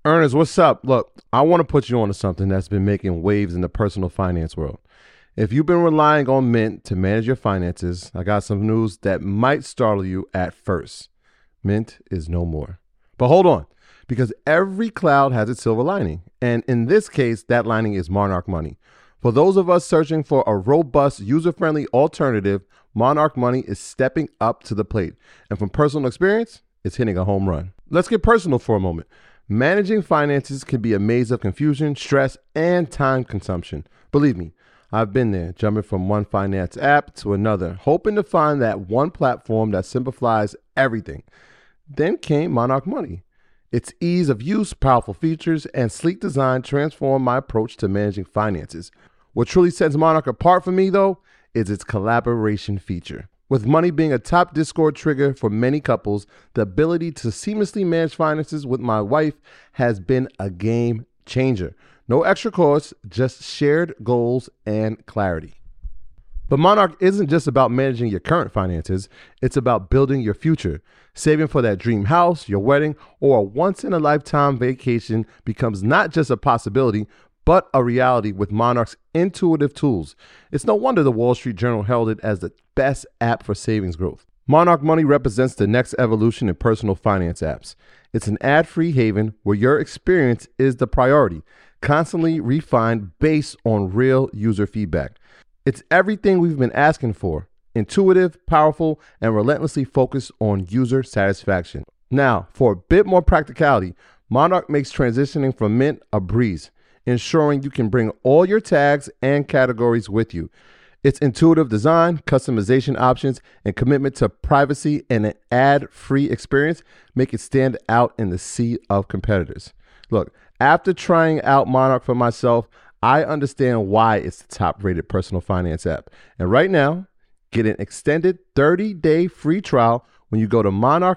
Ernest, what's up? Look, I want to put you on to something that's been making waves in the personal finance world. If you've been relying on Mint to manage your finances, I got some news that might startle you at first. Mint is no more. But hold on, because every cloud has its silver lining. And in this case, that lining is Monarch Money. For those of us searching for a robust, user-friendly alternative, Monarch Money is stepping up to the plate. And from personal experience, it's hitting a home run. Let's get personal for a moment. Managing finances can be a maze of confusion, stress, and time consumption. Believe me, I've been there, jumping from one finance app to another, hoping to find that one platform that simplifies everything. Then came Monarch Money. Its ease of use, powerful features, and sleek design transformed my approach to managing finances. What truly sets Monarch apart for me, though, is its collaboration feature. With money being a top Discord trigger for many couples, the ability to seamlessly manage finances with my wife has been a game changer. No extra costs, just shared goals and clarity. But Monarch isn't just about managing your current finances, it's about building your future. Saving for that dream house, your wedding, or a once-in-a-lifetime vacation becomes not just a possibility, but a reality with Monarch's intuitive tools. It's no wonder the Wall Street Journal held it as the best app for savings growth. Monarch Money represents the next evolution in personal finance apps. It's an ad-free haven where your experience is the priority, constantly refined based on real user feedback. It's everything we've been asking for: intuitive, powerful, and relentlessly focused on user satisfaction. Now, for a bit more practicality, Monarch makes transitioning from Mint a breeze, ensuring you can bring all your tags and categories with you. Its intuitive design, customization options, and commitment to privacy and an ad-free experience make it stand out in the sea of competitors. Look, after trying out Monarch for myself, I understand why it's the top-rated personal finance app. And right now, get an extended 30-day free trial when you go to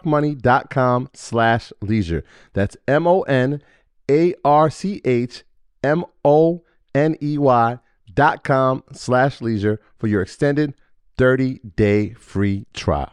monarchmoney.com/leisure. That's MONARCHMONEY.com/leisure for your extended 30-day free trial.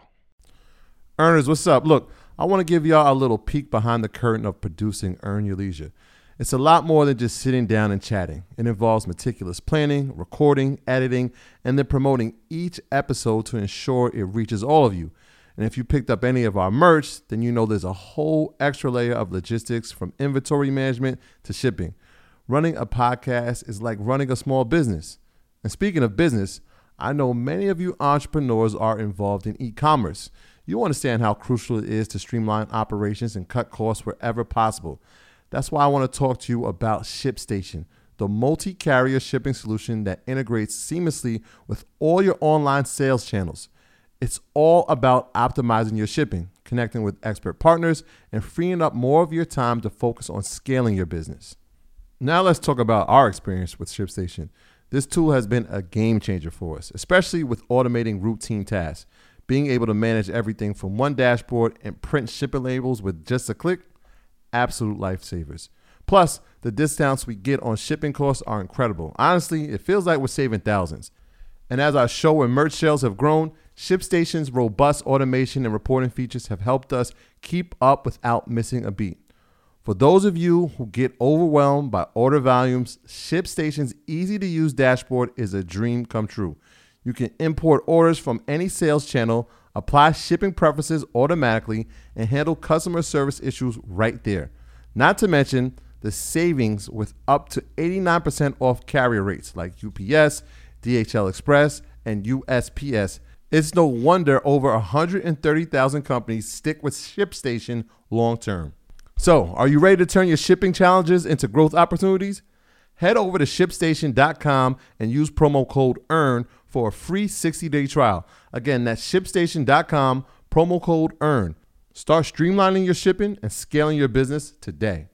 Earners, what's up? Look, I want to give y'all a little peek behind the curtain of producing Earn Your Leisure. It's a lot more than just sitting down and chatting. It involves meticulous planning, recording, editing, and then promoting each episode to ensure it reaches all of you. And if you picked up any of our merch, then you know there's a whole extra layer of logistics, from inventory management to shipping. Running a podcast is like running a small business. And speaking of business, I know many of you entrepreneurs are involved in e-commerce. You understand how crucial it is to streamline operations and cut costs wherever possible. That's why I want to talk to you about ShipStation, the multi-carrier shipping solution that integrates seamlessly with all your online sales channels. It's all about optimizing your shipping, connecting with expert partners, and freeing up more of your time to focus on scaling your business. Now let's talk about our experience with ShipStation. This tool has been a game changer for us, especially with automating routine tasks. Being able to manage everything from one dashboard and print shipping labels with just a click, absolute lifesavers. Plus, the discounts we get on shipping costs are incredible. Honestly, it feels like we're saving thousands. And as our show and merch sales have grown, ShipStation's robust automation and reporting features have helped us keep up without missing a beat. For those of you who get overwhelmed by order volumes, ShipStation's easy-to-use dashboard is a dream come true. You can import orders from any sales channel, apply shipping preferences automatically, and handle customer service issues right there. Not to mention the savings with up to 89% off carrier rates like UPS, DHL Express, and USPS. It's no wonder over 130,000 companies stick with ShipStation long term. So, are you ready to turn your shipping challenges into growth opportunities? Head over to ShipStation.com and use promo code EARN for a free 60-day trial. Again, that's ShipStation.com, promo code EARN. Start streamlining your shipping and scaling your business today.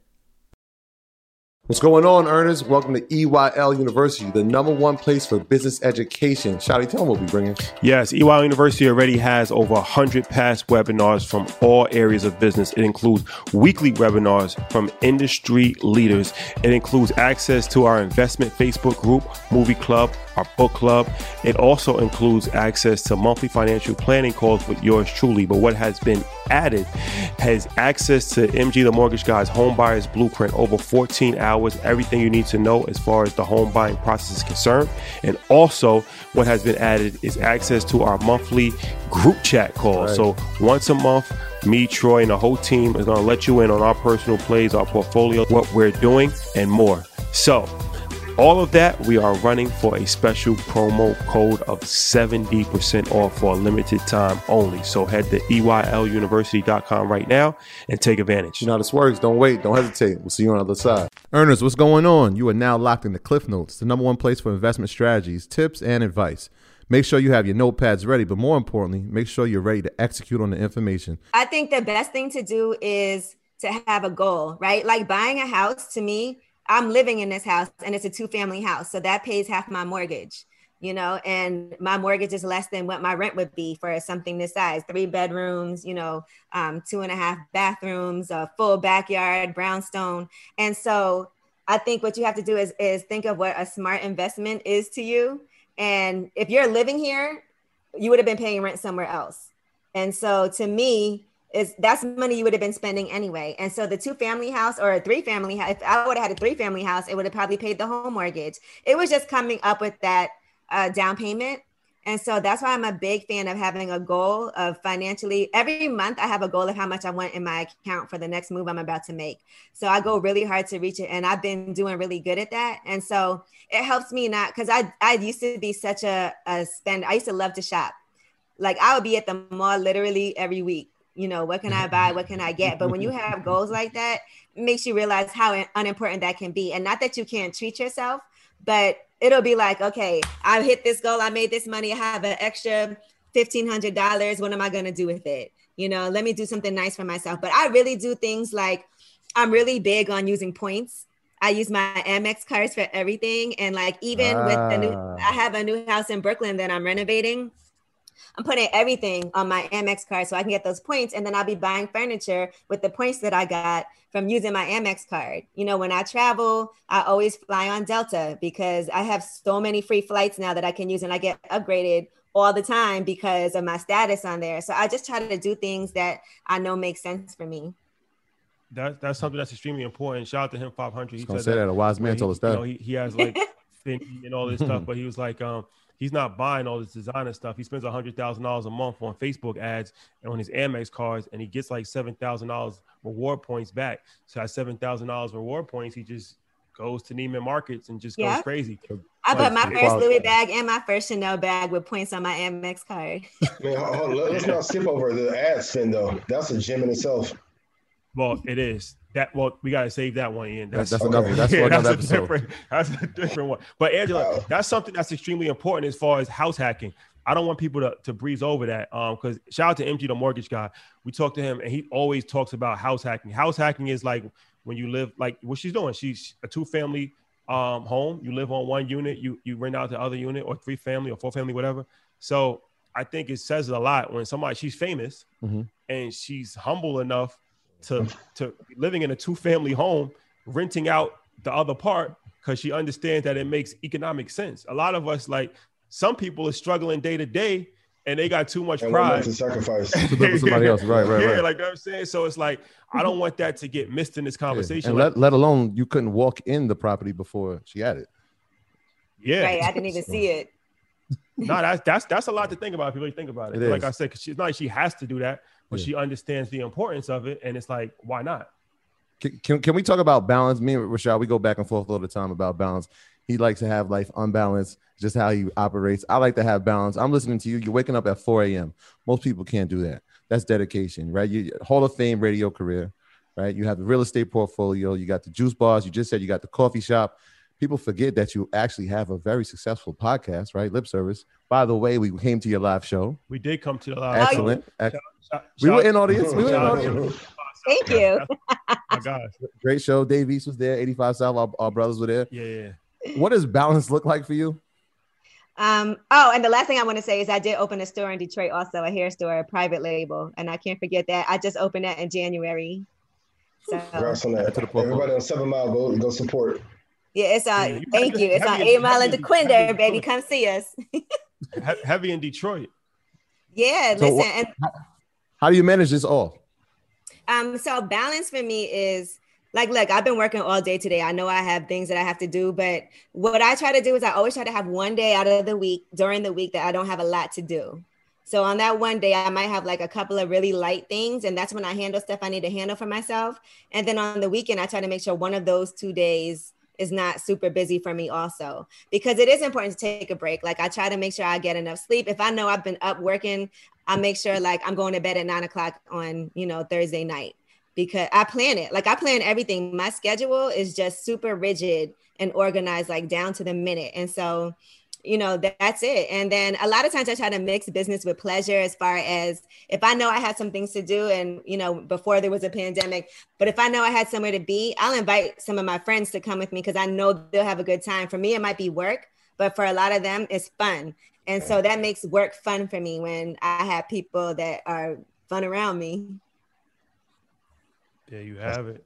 What's going on, earners? Welcome to EYL University, the #1 place for business education. Shawty, tell them what we're bringing. Yes, EYL University already has over 100 past webinars from all areas of business. It includes weekly webinars from industry leaders. It includes access to our investment Facebook group, movie club, our book club. It also includes access to monthly financial planning calls with yours truly. But what has been added has access to MG the Mortgage Guy's Home Buyer's Blueprint, over 14 hours, everything you need to know as far as the home buying process is concerned. And also what has been added is access to our monthly group chat calls. Right. So once a month, me, Troy, and the whole team is going to let you in on our personal plays, our portfolio, what we're doing, and more. So all of that, we are running for a special promo code of 70% off for a limited time only. So head to EYLUniversity.com right now and take advantage. You know how this works. Don't wait. Don't hesitate. We'll see you on the other side. Earners, what's going on? You are now locked into Cliff Notes, the #1 place for investment strategies, tips, and advice. Make sure you have your notepads ready, but more importantly, make sure you're ready to execute on the information. I think the best thing to do is to have a goal, right? Like buying a house, to me, I'm living in this house and it's a 2-family house. So that pays half my mortgage, you know, and my mortgage is less than what my rent would be for something this size, 3 bedrooms, 2.5 bathrooms, a full backyard, brownstone. And so I think what you have to do is think of what a smart investment is to you. And if you're living here, you would have been paying rent somewhere else. And so to me, that's money you would have been spending anyway. And so the 2-family house or a 3-family house, if I would have had a 3-family house, it would have probably paid the home mortgage. It was just coming up with that down payment. And so that's why I'm a big fan of having a goal of financially. Every month I have a goal of how much I want in my account for the next move I'm about to make. So I go really hard to reach it. And I've been doing really good at that. And so it helps me not, because I used to be such a spend. I used to love to shop. Like I would be at the mall literally every week. You know, what can I buy? What can I get? But when you have goals like that, it makes you realize how unimportant that can be. And not that you can't treat yourself, but it'll be like, okay, I hit this goal. I made this money. I have an extra $1,500. What am I going to do with it? You know, let me do something nice for myself. But I really do things like I'm really big on using points. I use my Amex cards for everything. And like, even with I have a new house in Brooklyn that I'm renovating. I'm putting everything on my Amex card so I can get those points. And then I'll be buying furniture with the points that I got from using my Amex card. You know, when I travel, I always fly on Delta because I have so many free flights now that I can use, and I get upgraded all the time because of my status on there. So I just try to do things that I know make sense for me. That's something that's extremely important. Shout out to him, 500. He said that a wise man told us that. You know, he has like Fendi and all this stuff, but he was like, he's not buying all this designer stuff. He spends $100,000 a month on Facebook ads and on his Amex cards, and he gets like $7,000 reward points back. So that $7,000 reward points, he just goes to Neiman Marcus and just goes crazy. I bought my first Louis bag and my first Chanel bag with points on my Amex card. Man, let's not skip over the ad spend though. That's a gem in itself. Well, it is. We gotta save that one, Ian. That's another. That's another episode. That's a different one. But Angela, that's something that's extremely important as far as house hacking. I don't want people to breeze over that. Because shout out to MG the Mortgage Guy. We talked to him, and he always talks about house hacking. House hacking is like when you live, like what she's doing. She's a 2-family home. You live on one unit. You rent out the other unit, or 3-family or 4-family, whatever. So I think it says a lot when she's famous and she's humble enough to living in a 2-family home, renting out the other part because she understands that it makes economic sense. A lot of us, like some people are struggling day to day and they got too much pride to sacrifice to live with somebody else. Right. Yeah, like I'm saying. So it's like, I don't want that to get missed in this conversation. And let alone you couldn't walk in the property before she had it. Yeah. Right. I didn't even see it. No, that's a lot to think about if you really think about it. Like I said, 'cause she's not like she has to do that, but she understands the importance of it, and it's like, why not? Can we talk about balance? Me and Rashad, we go back and forth all the time about balance. He likes to have life unbalanced, just how he operates. I like to have balance. I'm listening to you. You're waking up at 4 a.m. Most people can't do that. That's dedication, right? You Hall of Fame radio career, right? You have the real estate portfolio. You got the juice bars. You just said you got the coffee shop. People forget that you actually have a very successful podcast, right? Lip Service. By the way, we came to your live show. We did come to the live show. Excellent. We were in audience. Thank you. My God. Great show. Dave East was there. 85 South. Our brothers were there. Yeah. What does balance look like for you? And the last thing I want to say is I did open a store in Detroit, also a hair store, a private label. And I can't forget that. I just opened that in January. So congrats on that. Everybody on 7 Mile, go support. Yeah, it's on. Thank you. It's on 8 Mile and DeQuinder, baby. Come see us. Heavy in Detroit. Yeah, So listen. And how do you manage this all? so balance for me is like, look, I've been working all day today. I know I have things that I have to do, but what I try to do is I always try to have one day out of the week during the week that I don't have a lot to do. So on that one day, I might have like a couple of really light things, and that's when I handle stuff I need to handle for myself. And then on the weekend, I try to make sure one of those 2 days is not super busy for me also, because it is important to take a break. Like I try to make sure I get enough sleep. If I know I've been up working, I make sure like I'm going to bed at 9 o'clock on, Thursday night, because I plan it. Like I plan everything. My schedule is just super rigid and organized, like down to the minute. And so, that's it. And then a lot of times I try to mix business with pleasure, as far as if I know I had some things to do and, before there was a pandemic, but if I know I had somewhere to be, I'll invite some of my friends to come with me because I know they'll have a good time. For me, it might be work, but for a lot of them, it's fun. And so that makes work fun for me when I have people that are fun around me. There you have it.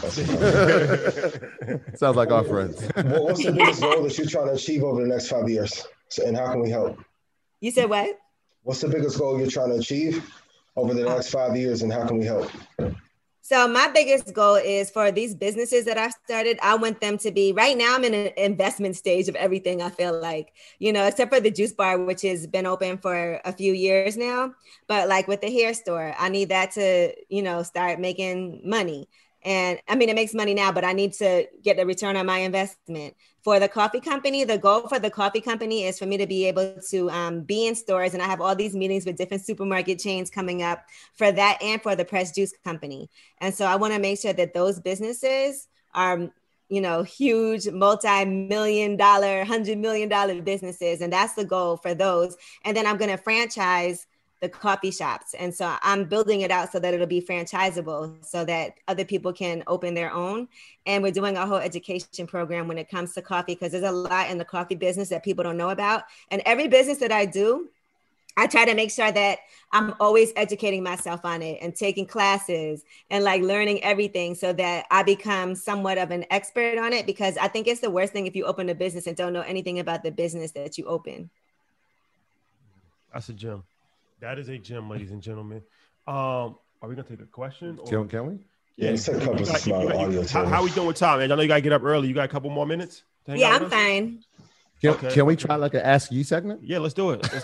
Sounds like our friends. What's the biggest goal that you're trying to achieve over the next 5 years? And how can we help? You said what? What's the biggest goal you're trying to achieve over the next 5 years, and how can we help? So my biggest goal is for these businesses that I've started, I want them to be, right now I'm in an investment stage of everything, I feel like, except for the juice bar, which has been open for a few years now. But like with the hair store, I need that to, start making money. And I mean, it makes money now, but I need to get a return on my investment. For the coffee company, the goal for the coffee company is for me to be able to be in stores. And I have all these meetings with different supermarket chains coming up for that and for the pressed juice company. And so I want to make sure that those businesses are, huge multi-million-dollar, $100 million businesses. And that's the goal for those. And then I'm going to franchise the coffee shops. And so I'm building it out so that it'll be franchisable so that other people can open their own. And we're doing a whole education program when it comes to coffee, because there's a lot in the coffee business that people don't know about. And every business that I do, I try to make sure that I'm always educating myself on it and taking classes and like learning everything so that I become somewhat of an expert on it, because I think it's the worst thing if you open a business and don't know anything about the business that you open. That's a gem. That is a gem, ladies and gentlemen. Are we gonna take a question? Can we? Yeah, let's take a couple of small audio. How we doing with time, man? I know you gotta get up early. You got a couple more minutes? Yeah, I'm fine. Can we try like an Ask You segment? Yeah, let's do it.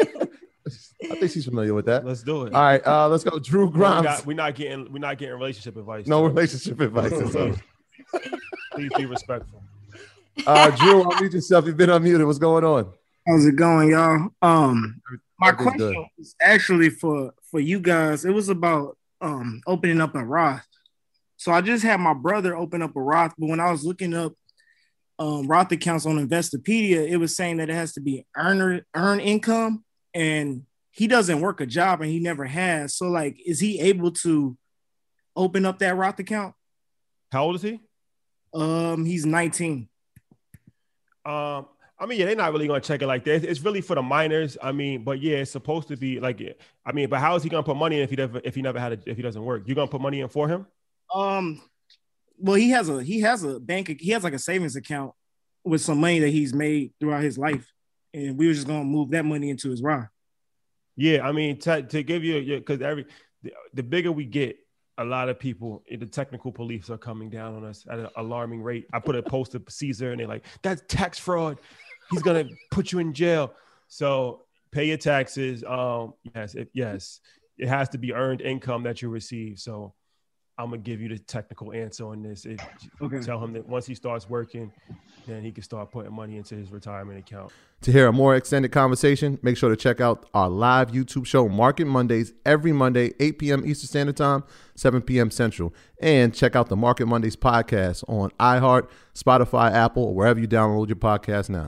I think she's familiar with that. Let's do it. All right, let's go. Drew Grimes. We're not getting relationship advice. No relationship advice. So. Please be respectful. Drew, unmute yourself. You've been unmuted. What's going on? How's it going, y'all? My question is actually for you guys. It was about opening up a Roth. So I just had my brother open up a Roth, but when I was looking up Roth accounts on Investopedia, it was saying that it has to be earn income, and he doesn't work a job and he never has. So like, is he able to open up that Roth account? How old is he? He's 19. I mean, yeah, they're not really going to check it like that. It's really for the minors. I mean, but yeah, it's supposed to be like, I mean, but how is he going to put money in if he doesn't work? You're going to put money in for him? Well, he has a bank. He has like a savings account with some money that he's made throughout his life. And we were just going to move that money into his Roth. Yeah. I mean, to give you, because the bigger we get, a lot of people, the technical police are coming down on us at an alarming rate. I put a post of Caesar and they're like, that's tax fraud. He's going to put you in jail. So pay your taxes. Yes, it has to be earned income that you receive. So I'm going to give you the technical answer on this. Okay. Tell him that once he starts working, then he can start putting money into his retirement account. To hear a more extended conversation, make sure to check out our live YouTube show, Market Mondays, every Monday, 8 p.m. Eastern Standard Time, 7 p.m. Central. And check out the Market Mondays podcast on iHeart, Spotify, Apple, or wherever you download your podcast now.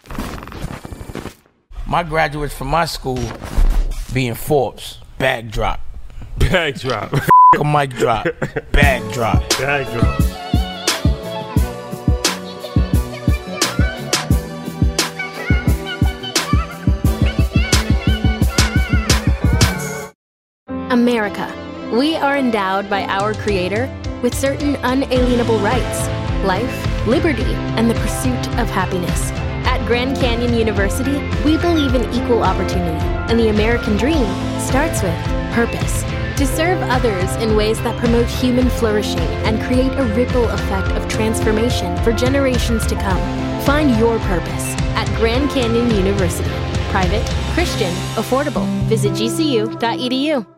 My graduates from my school being Forbes, bag drop. Bag drop. A mic drop. Bag drop. Bag drop. America. We are endowed by our Creator with certain unalienable rights: life, liberty, and the pursuit of happiness. At Grand Canyon University, we believe in equal opportunity, and the American dream starts with purpose. To serve others in ways that promote human flourishing and create a ripple effect of transformation for generations to come. Find your purpose at Grand Canyon University. Private, Christian, affordable. Visit gcu.edu.